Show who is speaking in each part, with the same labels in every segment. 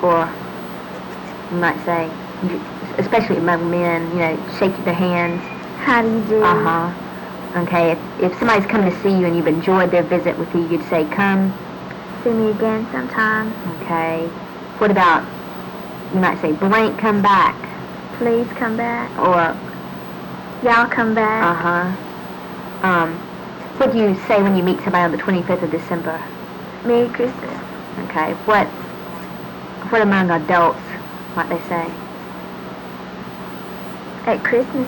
Speaker 1: Or you might say, especially among men, shake their hands.
Speaker 2: How do you do?
Speaker 1: Okay, if somebody's coming to see you and you've enjoyed their visit with you, you'd say, come.
Speaker 2: See me again sometime.
Speaker 1: Okay. What about, you might say, blank, come back.
Speaker 2: Please come back.
Speaker 1: Or,
Speaker 2: y'all come back.
Speaker 1: What do you say when you meet somebody on the 25th of December?
Speaker 2: Merry Christmas.
Speaker 1: Okay. What among adults might they say?
Speaker 2: At Christmas?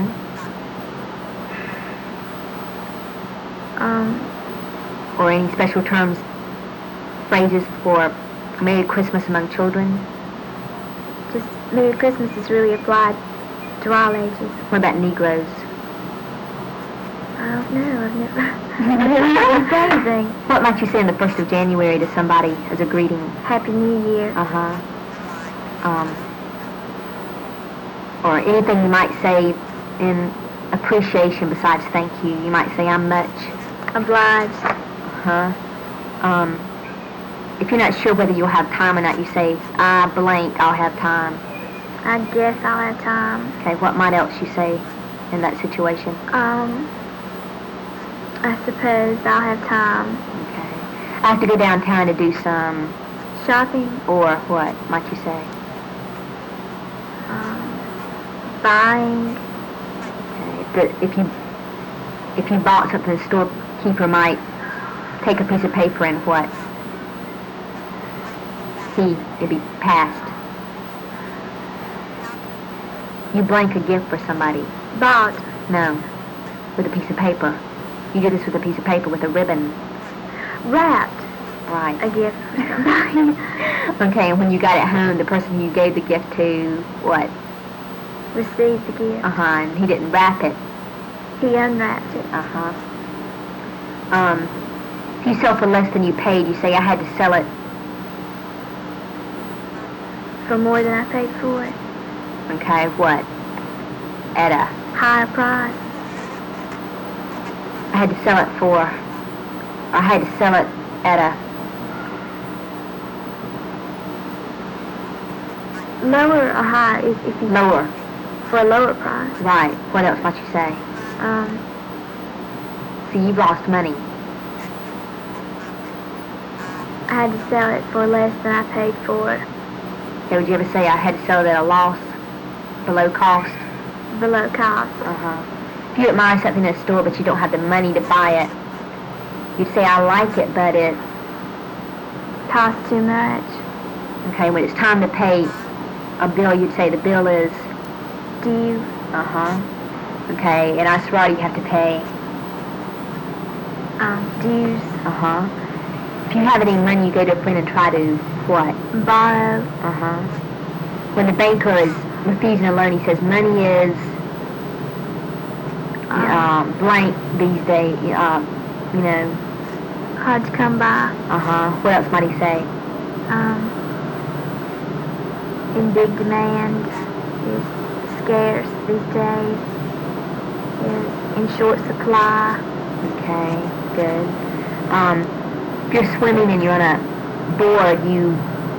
Speaker 1: Or any special terms, phrases for Merry Christmas among children?
Speaker 2: Just Merry Christmas is really applied to all ages.
Speaker 1: What about Negroes?
Speaker 2: I don't know. I've never said anything.
Speaker 1: What might you say on the 1st of January to somebody as a greeting?
Speaker 2: Happy New Year.
Speaker 1: Or anything you might say in appreciation besides thank you. You might say, I'm much
Speaker 2: obliged.
Speaker 1: If you're not sure whether you'll have time or not, you say, I blank, I'll have time.
Speaker 2: I guess I'll have time.
Speaker 1: Okay, what might else you say in that situation?
Speaker 2: I suppose I'll have time.
Speaker 1: Okay. I have to go downtown to do some
Speaker 2: shopping.
Speaker 1: Or what might you say?
Speaker 2: Buying.
Speaker 1: Okay. If you bought something, the storekeeper might take a piece of paper and what? It'd be passed. You blank a gift for somebody.
Speaker 2: Bought.
Speaker 1: No. With a piece of paper. You do this with a piece of paper with a ribbon.
Speaker 2: Wrapped.
Speaker 1: Right.
Speaker 2: A gift for somebody.
Speaker 1: Okay, and when you got it home, the person you gave the gift to, what?
Speaker 2: Received the gift.
Speaker 1: And he didn't wrap it.
Speaker 2: He unwrapped it.
Speaker 1: If you sell for less than you paid, you say, I had to sell it
Speaker 2: for more than I paid for it.
Speaker 1: Okay, what? At a
Speaker 2: higher price.
Speaker 1: I had to sell it at a
Speaker 2: lower or higher if you
Speaker 1: lower.
Speaker 2: For a lower price.
Speaker 1: Right. What else might you say? See, you've lost money.
Speaker 2: I had to sell it for less than I paid for it.
Speaker 1: Okay, would you ever say I had to sell it at a loss? Below cost?
Speaker 2: Below cost.
Speaker 1: If you admire something in a store but you don't have the money to buy it, you'd say, I like it, but it
Speaker 2: costs too much.
Speaker 1: Okay, when it's time to pay a bill, you'd say the bill is
Speaker 2: due.
Speaker 1: Okay, and I swear you have to pay
Speaker 2: dues.
Speaker 1: If you have any money, you go to a friend and try to what?
Speaker 2: Borrow.
Speaker 1: When the banker is refusing a loan, he says money is blank these days.
Speaker 2: Hard to come by.
Speaker 1: What else might he say?
Speaker 2: In big demand, is scarce these days, is in short supply.
Speaker 1: Okay, good. If you're swimming and you're on a board, you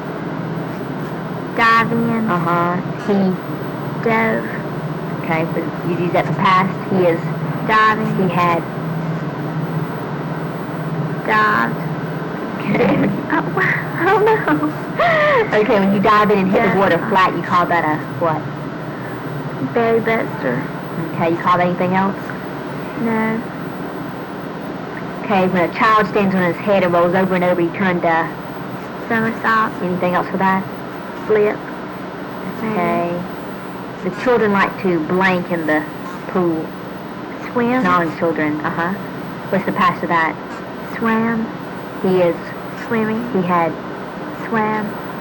Speaker 2: dive in.
Speaker 1: He
Speaker 2: dove.
Speaker 1: Okay, but you use that for past. He is
Speaker 2: diving.
Speaker 1: He had
Speaker 2: dived.
Speaker 1: Okay.
Speaker 2: I don't know.
Speaker 1: Okay, when you dive in and hit the water flat, you call that a what?
Speaker 2: Belly buster.
Speaker 1: Okay, you call that anything else?
Speaker 2: No.
Speaker 1: Okay, when a child stands on his head and rolls over and over, you turn to
Speaker 2: somersault.
Speaker 1: Anything else for that?
Speaker 2: Flip.
Speaker 1: Okay. The children like to blank in the pool.
Speaker 2: Swim.
Speaker 1: Non-children. What's the past of that?
Speaker 2: Swam.
Speaker 1: He is
Speaker 2: swimming.
Speaker 1: He had
Speaker 2: Swam.